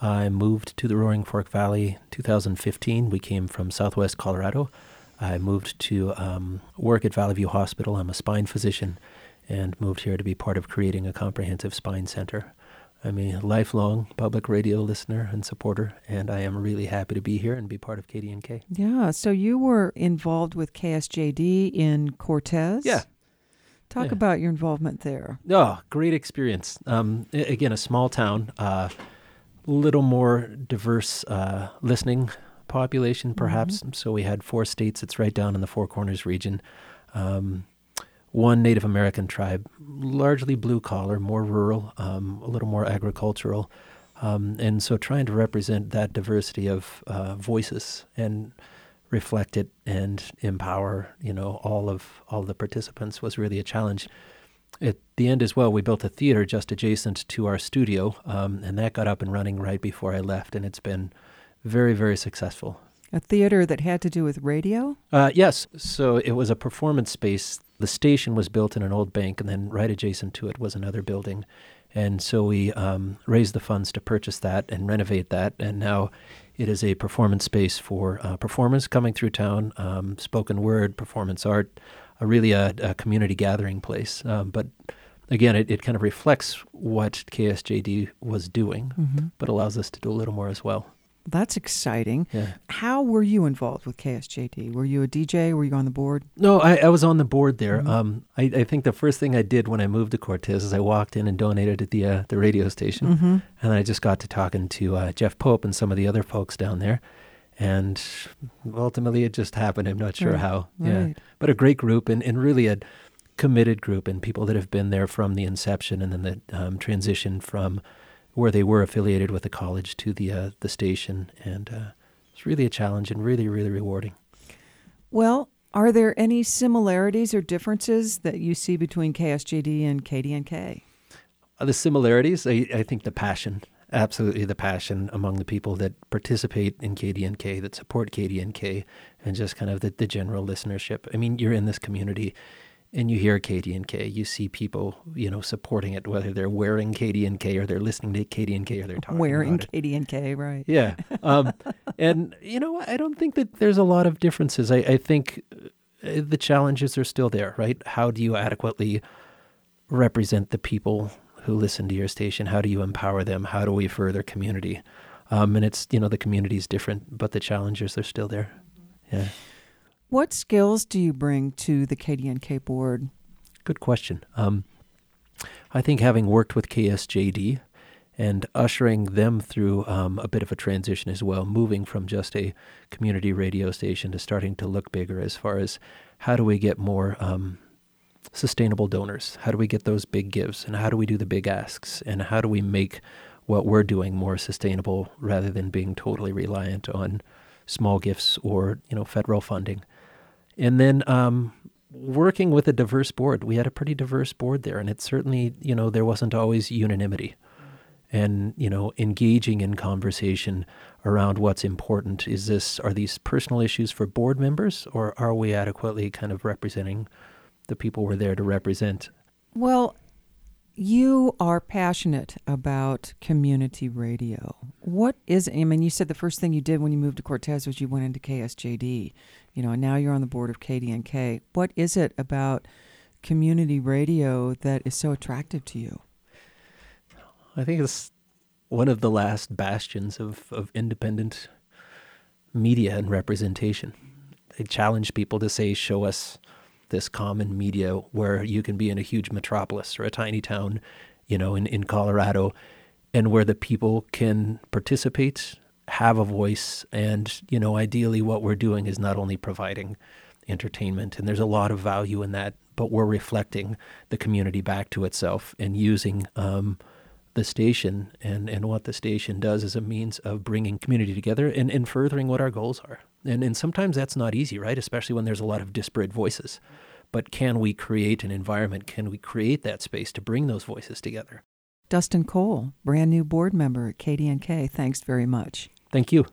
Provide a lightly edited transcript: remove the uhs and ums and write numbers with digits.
I moved to the Roaring Fork Valley 2015. We came from Southwest Colorado. I moved to work at Valley View Hospital. I'm a spine physician and moved here to be part of creating a comprehensive spine center. I'm a lifelong public radio listener and supporter, and I am really happy to be here and be part of KDNK. Yeah, so you were involved with KSJD in Cortez? Yeah. Talk about your involvement there. Oh, great experience. Again, a small town, little more diverse listening population, perhaps. Mm-hmm. So we had 4 states. It's right down in the Four Corners region. One Native American tribe, largely blue collar, more rural, a little more agricultural. And so trying to represent that diversity of voices and reflect it and empower, all of the participants was really a challenge. At the end as well, we built a theater just adjacent to our studio, and that got up and running right before I left, and it's been very, very successful. A theater that had to do with radio? Yes. So it was a performance space. The station was built in an old bank, and then right adjacent to it was another building. And so we raised the funds to purchase that and renovate that, and now it is a performance space for performers coming through town, spoken word, performance art, really a community gathering place. But again, it kind of reflects what KSJD was doing, but allows us to do a little more as well. That's exciting. Yeah. How were you involved with KSJD? Were you a DJ? Were you on the board? No, I was on the board there. I think the first thing I did when I moved to Cortez is I walked in and donated at the radio station. And I just got to talking to Jeff Pope and some of the other folks down there. And ultimately it just happened. I'm not sure how. Right. Yeah. But a great group and really a committed group and people that have been there from the inception and then the transition from where they were affiliated with the college to the station. And it's really a challenge and really, really rewarding. Well, are there any similarities or differences that you see between KSJD and KDNK? The similarities, I think the passion, absolutely the passion among the people that participate in KDNK, that support KDNK, and just kind of the general listenership. I mean, you're in this community and you hear KDNK, you see people, supporting it, whether they're wearing KDNK or they're listening to KDNK or they're talking wearing about it. KDNK, right. Yeah. And, I don't think that there's a lot of differences. I think the challenges are still there, right? How do you adequately represent the people who listen to your station? How do you empower them? How do we further community? And it's, the community is different, but the challenges are still there. Yeah. What skills do you bring to the KDNK board? Good question. I think having worked with KSJD and ushering them through a bit of a transition as well, moving from just a community radio station to starting to look bigger as far as how do we get more sustainable donors? How do we get those big gives? And how do we do the big asks? And how do we make what we're doing more sustainable rather than being totally reliant on small gifts or, federal funding? And then working with a diverse board. We had a pretty diverse board there, and it certainly, there wasn't always unanimity. And, engaging in conversation around what's important. Are these personal issues for board members, or are we adequately kind of representing the people we're there to represent? Well, you are passionate about community radio. You said the first thing you did when you moved to Cortez was you went into KSJD, and now you're on the board of KDNK. What is it about community radio that is so attractive to you? I think it's one of the last bastions of independent media and representation. They challenge people to say, show us this common media where you can be in a huge metropolis or a tiny town, in Colorado, and where the people can participate, have a voice, and, ideally what we're doing is not only providing entertainment, and there's a lot of value in that, but we're reflecting the community back to itself and using the station and what the station does as a means of bringing community together and furthering what our goals are. And sometimes that's not easy, right? Especially when there's a lot of disparate voices. But can we create an environment? Can we create that space to bring those voices together? Dustin Cole, brand new board member at KDNK. Thanks very much. Thank you.